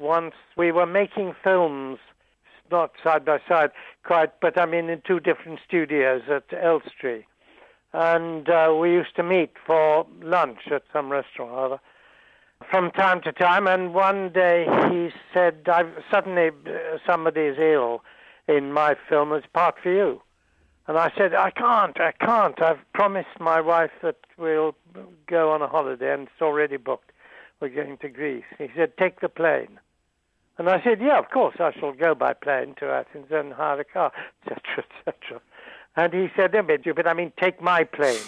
once. We were making films, not side by side, quite, but I mean in two different studios at Elstree. And we used to meet for lunch at some restaurant or other from time to time. And one day he said, suddenly somebody's ill in my film, it's part for you. And I said, I can't. I've promised my wife that we'll go on a holiday, and it's already booked. We're going to Greece. He said, take the plane. And I said, yeah, of course, I shall go by plane to Athens and hire a car, etc., etc. And he said, no, but I mean, take my plane.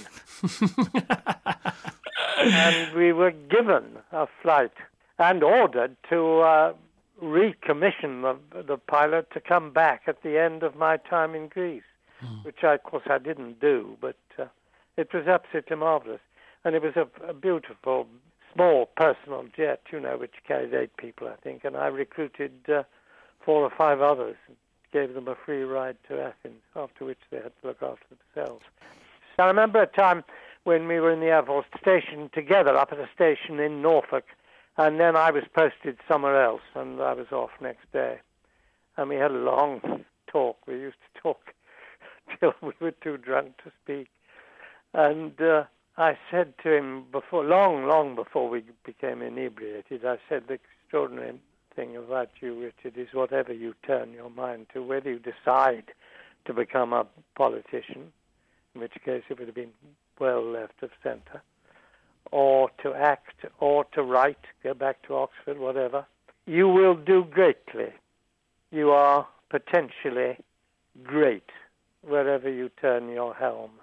And we were given a flight and ordered to recommission the pilot to come back at the end of my time in Greece, which, of course, I didn't do, but it was absolutely marvelous. And it was a beautiful, small personal jet, which carried 8 people, I think, and I recruited 4 or 5 others and gave them a free ride to Athens, after which they had to look after themselves. I remember a time when we were in the Air Force station together up at a station in Norfolk, and then I was posted somewhere else, and I was off next day. And we had a long talk. We used to talk till we were too drunk to speak. And I said to him long before we became inebriated, I said, the extraordinary thing about you, Richard, is whatever you turn your mind to, whether you decide to become a politician, in which case it would have been well left of centre, or to act, or to write, go back to Oxford, whatever, you will do greatly. You are potentially great wherever you turn your helm.